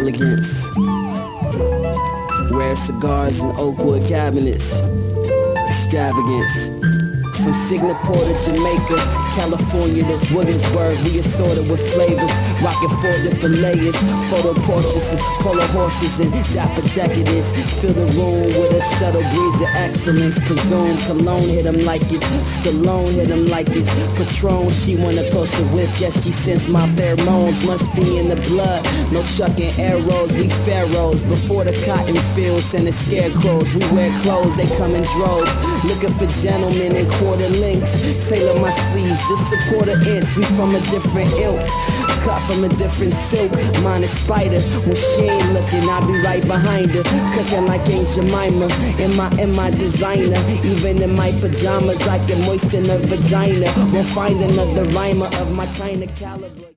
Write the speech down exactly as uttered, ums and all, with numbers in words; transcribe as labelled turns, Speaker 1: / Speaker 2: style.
Speaker 1: elegance. Rare cigars and oakwood cabinets. Extravagance. From Singapore to Jamaica, California to Williamsburg, we assorted with flavors, rocking four different layers. Photo portraits of polo horses and dapper decadence. Fill the room with a subtle breeze of excellence. Presume cologne hit him like it's Stallone, hit him like it's Patron. She wanna closer with, guess she sensed my pheromones. Must be in the blood, no chucking arrows. We pharaohs before the cotton fields and the scarecrows. We wear clothes, they come in droves. Looking for gentlemen in quarter links. Tailor my sleeves, just a quarter inch. We from a different ilk, cut from a different silk. Mine is Spider. When she ain't looking, I'll be right behind her. Cooking like Aunt Jemima in my in my designer. Even in my pajamas, I can moisten her vagina. Won't find another rhymer of my kind of caliber.